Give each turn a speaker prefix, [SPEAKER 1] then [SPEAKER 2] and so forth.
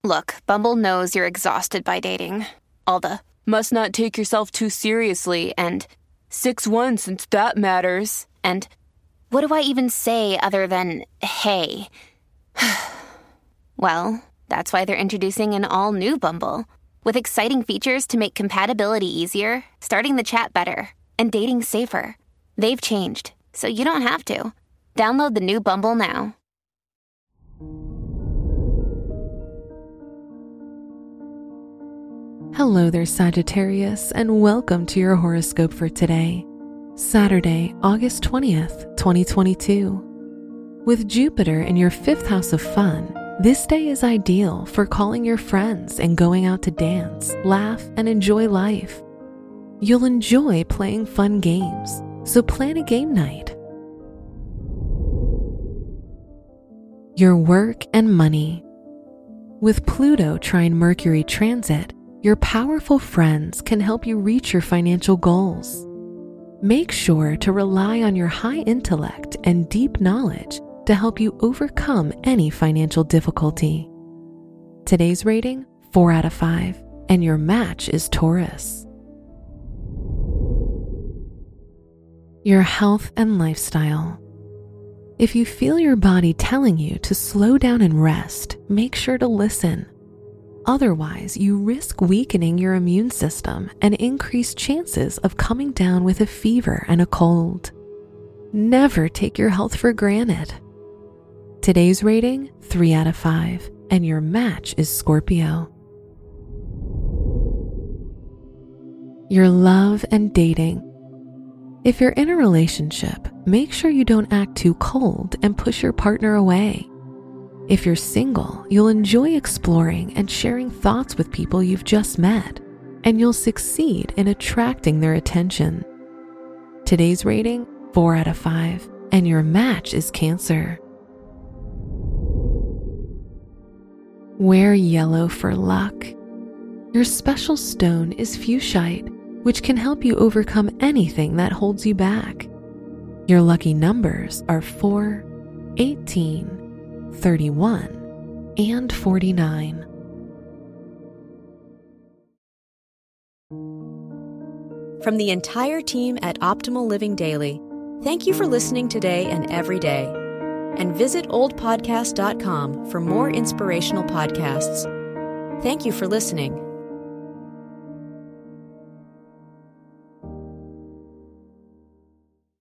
[SPEAKER 1] Look, Bumble knows you're exhausted by dating. All the must not take yourself too seriously and 6'1" since that matters. And what do I even say other than, hey? Well, that's why they're introducing an all-new Bumble with exciting features to make compatibility easier, starting the chat better, and dating safer. They've changed, so you don't have to. Download the new Bumble now.
[SPEAKER 2] Hello there, Sagittarius, and welcome to your horoscope for today, Saturday, August 20th, 2022. With Jupiter in your 5th house of fun, this day is ideal for calling your friends and going out to dance, laugh, and enjoy life. You'll enjoy playing fun games, so plan a game night. Your work and money. With Pluto trine Mercury transit, your powerful friends can help you reach your financial goals. Make sure to rely on your high intellect and deep knowledge to help you overcome any financial difficulty. Today's rating, 4 out of 5, and your match is Taurus. Your health and lifestyle. If you feel your body telling you to slow down and rest, make sure to listen. Otherwise, you risk weakening your immune system and increase chances of coming down with a fever and a cold. Never take your health for granted. Today's rating, 3 out of 5, and your match is Scorpio. Your love and dating. If you're in a relationship, make sure you don't act too cold and push your partner away. If you're single, you'll enjoy exploring and sharing thoughts with people you've just met, and you'll succeed in attracting their attention. Today's rating, 4 out of 5, and your match is Cancer. Wear yellow for luck. Your special stone is fuchsite, which can help you overcome anything that holds you back. Your lucky numbers are 4, 18, 31, and 49.
[SPEAKER 3] From the entire team at Optimal Living Daily, thank you for listening today and every day. And visit oldpodcast.com for more inspirational podcasts. Thank you for listening.